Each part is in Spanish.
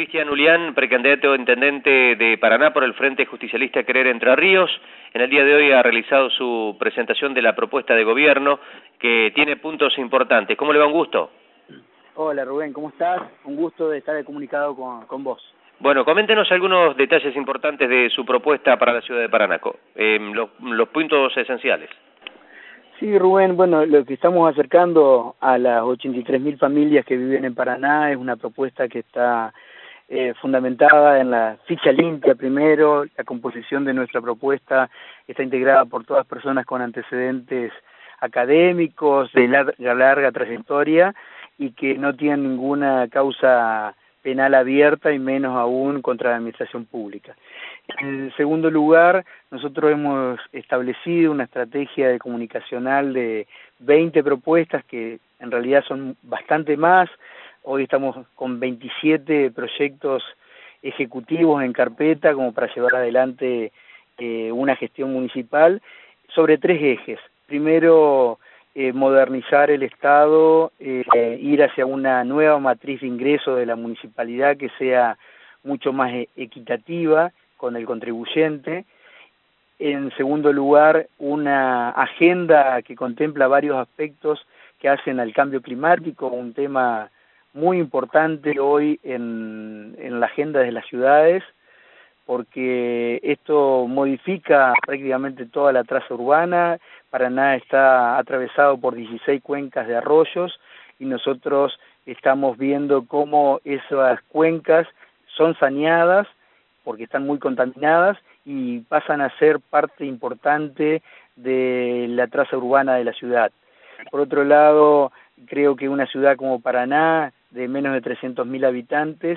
Cristian Ulián, precandidato a intendente de Paraná por el Frente Justicialista Querer Entre Ríos. En el día de hoy ha realizado su presentación de la propuesta de gobierno que tiene puntos importantes. ¿Cómo le va? Un gusto. Hola Rubén, ¿cómo estás? Un gusto de estar comunicado con vos. Bueno, coméntenos algunos detalles importantes de su propuesta para la ciudad de Paraná, los puntos esenciales. Sí, Rubén, bueno, lo que estamos acercando a las 83.000 familias que viven en Paraná es una propuesta que está fundamentada en la ficha limpia primero. La composición de nuestra propuesta está integrada por todas personas con antecedentes académicos, de larga trayectoria y que no tienen ninguna causa penal abierta y menos aún contra la administración pública. En segundo lugar, nosotros hemos establecido una estrategia comunicacional de 20 propuestas que en realidad son bastante más. Hoy estamos con 27 proyectos ejecutivos en carpeta como para llevar adelante una gestión municipal sobre 3 ejes. Primero, modernizar el Estado, ir hacia una nueva matriz de ingreso de la municipalidad que sea mucho más equitativa con el contribuyente. En segundo lugar, una agenda que contempla varios aspectos que hacen al cambio climático, un tema muy importante hoy en la agenda de las ciudades, porque esto modifica prácticamente toda la traza urbana. Paraná está atravesado por 16 cuencas de arroyos y nosotros estamos viendo cómo esas cuencas son saneadas porque están muy contaminadas y pasan a ser parte importante de la traza urbana de la ciudad. Por otro lado, creo que una ciudad como Paraná, de menos de 300.000 habitantes,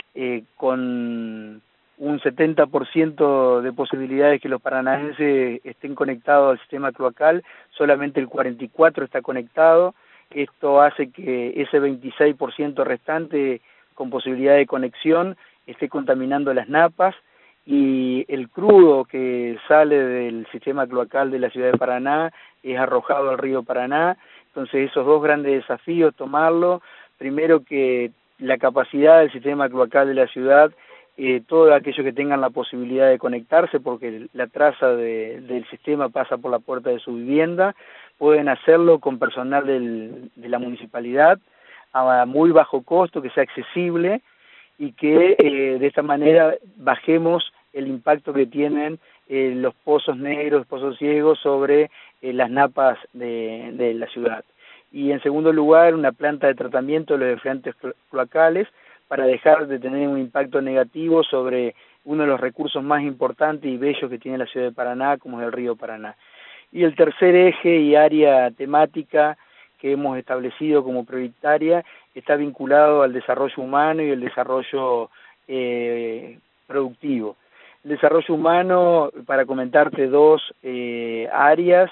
con un 70% de posibilidades que los paranaenses estén conectados al sistema cloacal, solamente el 44% está conectado. Esto hace que ese 26% restante con posibilidad de conexión esté contaminando las napas, y el crudo que sale del sistema cloacal de la ciudad de Paraná es arrojado al río Paraná. Entonces esos dos grandes desafíos, tomarlo, primero que la capacidad del sistema cloacal de la ciudad, todos aquellos que tengan la posibilidad de conectarse, porque la traza del sistema pasa por la puerta de su vivienda, pueden hacerlo con personal de la municipalidad a muy bajo costo, que sea accesible, y que de esta manera bajemos el impacto que tienen los pozos negros, pozos ciegos sobre las napas de la ciudad. Y en segundo lugar, una planta de tratamiento de los efluentes cloacales para dejar de tener un impacto negativo sobre uno de los recursos más importantes y bellos que tiene la ciudad de Paraná, como es el río Paraná. Y el tercer eje y área temática que hemos establecido como prioritaria está vinculado al desarrollo humano y el desarrollo productivo. El desarrollo humano, para comentarte dos áreas,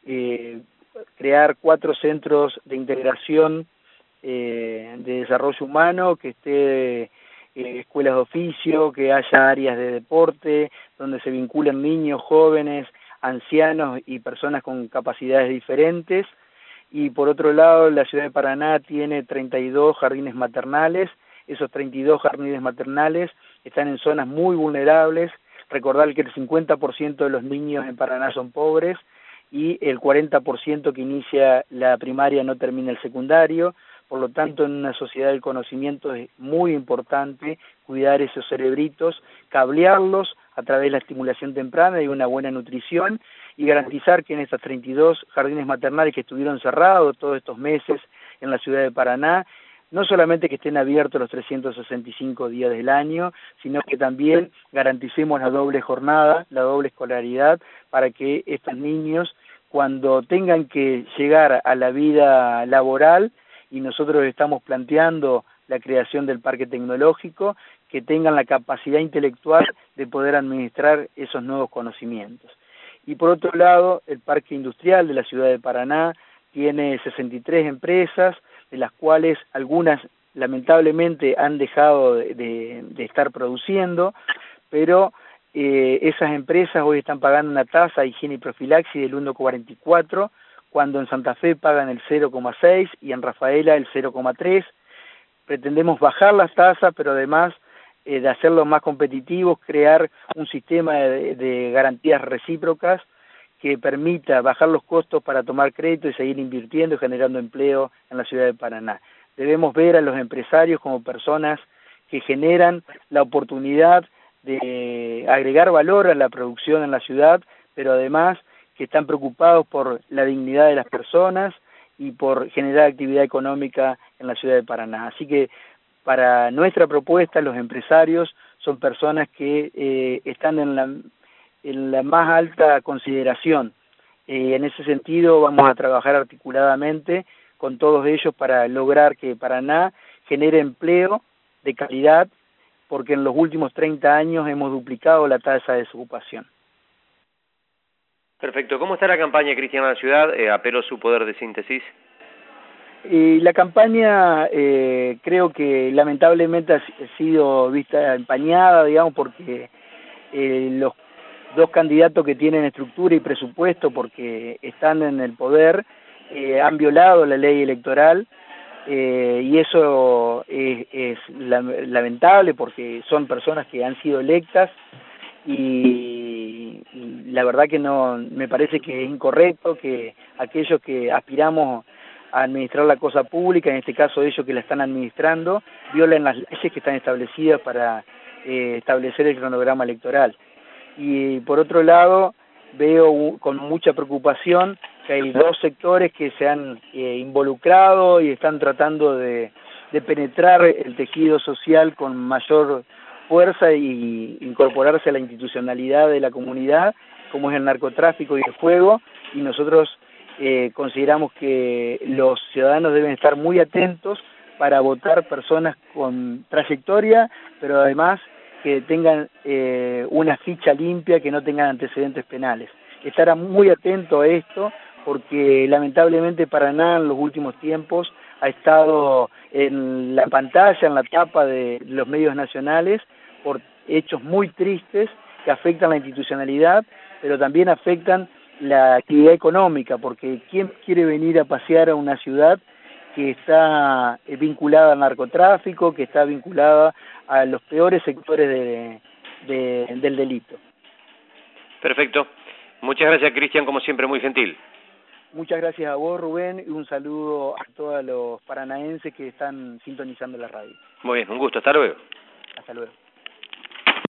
crear 4 centros de integración de desarrollo humano, que esté escuelas de oficio, que haya áreas de deporte, donde se vinculen niños, jóvenes, ancianos y personas con capacidades diferentes. Y por otro lado, la ciudad de Paraná tiene 32 jardines maternales. Esos 32 jardines maternales están en zonas muy vulnerables. Recordar que el 50% de los niños en Paraná son pobres y el 40% que inicia la primaria no termina el secundario. Por lo tanto, en una sociedad del conocimiento es muy importante cuidar esos cerebritos, cablearlos a través de la estimulación temprana y una buena nutrición, y garantizar que en estas 32 jardines maternales que estuvieron cerrados todos estos meses en la ciudad de Paraná, no solamente que estén abiertos los 365 días del año, sino que también garanticemos la doble jornada, la doble escolaridad, para que estos niños, cuando tengan que llegar a la vida laboral, y nosotros estamos planteando la creación del parque tecnológico, que tengan la capacidad intelectual de poder administrar esos nuevos conocimientos. Y por otro lado, el parque industrial de la ciudad de Paraná tiene 63 empresas, de las cuales algunas lamentablemente han dejado de estar produciendo, pero esas empresas hoy están pagando una tasa de higiene y profilaxis del 1,44, cuando en Santa Fe pagan el 0,6 y en Rafaela el 0,3. Pretendemos bajar las tasas, pero además de hacerlos más competitivos, crear un sistema de garantías recíprocas que permita bajar los costos para tomar crédito y seguir invirtiendo y generando empleo en la ciudad de Paraná. Debemos ver a los empresarios como personas que generan la oportunidad de agregar valor a la producción en la ciudad, pero además que están preocupados por la dignidad de las personas y por generar actividad económica en la ciudad de Paraná. Así que para nuestra propuesta, los empresarios son personas que están en la más alta consideración. En ese sentido vamos a trabajar articuladamente con todos ellos para lograr que Paraná genere empleo de calidad, porque en los últimos 30 años hemos duplicado la tasa de desocupación. Perfecto. ¿Cómo está la campaña, Cristian, en la ciudad? Apelo a su poder de síntesis. La campaña creo que lamentablemente ha sido vista empañada, digamos, porque los dos candidatos que tienen estructura y presupuesto, porque están en el poder, han violado la ley electoral, y eso es lamentable porque son personas que han sido electas y la verdad que no, me parece que es incorrecto que aquellos que aspiramos a administrar la cosa pública, en este caso ellos que la están administrando, violen las leyes que están establecidas para establecer el cronograma electoral. Y por otro lado, veo con mucha preocupación que hay dos sectores que se han involucrado y están tratando de penetrar el tejido social con mayor fuerza y incorporarse a la institucionalidad de la comunidad, como es el narcotráfico y el juego, y nosotros consideramos que los ciudadanos deben estar muy atentos para votar personas con trayectoria, pero además que tengan una ficha limpia, que no tengan antecedentes penales. Estar muy atento a esto, porque lamentablemente Paraná en los últimos tiempos ha estado en la pantalla, en la tapa de los medios nacionales, por hechos muy tristes que afectan la institucionalidad, pero también afectan la actividad económica, porque ¿quién quiere venir a pasear a una ciudad que está vinculada al narcotráfico, que está vinculada a los peores sectores del delito? Perfecto. Muchas gracias, Cristian, como siempre, muy gentil. Muchas gracias a vos, Rubén, y un saludo a todos los paranaenses que están sintonizando la radio. Muy bien, un gusto. Hasta luego. Hasta luego.